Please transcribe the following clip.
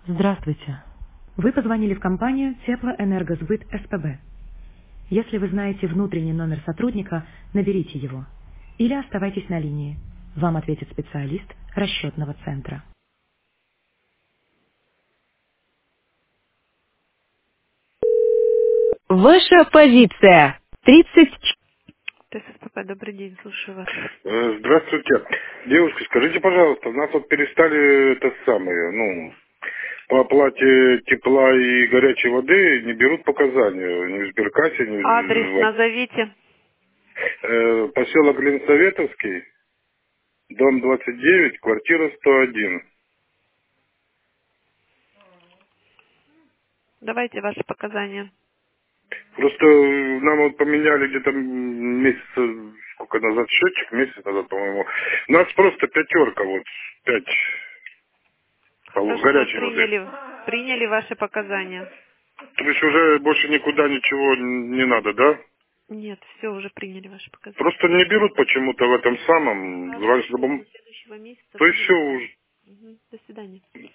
Здравствуйте. Вы позвонили в компанию Теплоэнергосбыт СПБ. Если вы знаете внутренний номер сотрудника, наберите его. Или оставайтесь на линии. Вам ответит специалист расчетного центра. Ваша позиция. 30. ТСПП, добрый день, слушаю вас. Здравствуйте. Девушка, скажите, пожалуйста, у нас вот перестали это самое, по оплате тепла и горячей воды не берут показания ни в сберкассе, ни Адрес в назовите. поселок Ленсоветовский, дом 29, квартира 101. Давайте ваши показания. Просто нам вот поменяли где-то месяца, сколько назад счетчик, месяц назад, по-моему. У нас просто пятерка, вот, 5 Хорошо, горячей воды. приняли ваши показания. То есть уже больше никуда ничего не надо, да? Нет, все, уже приняли ваши показания. Просто не берут почему-то в этом самом. Хорошо, Раньше, со следующего месяца то есть будет. все уже. Мгм. До свидания.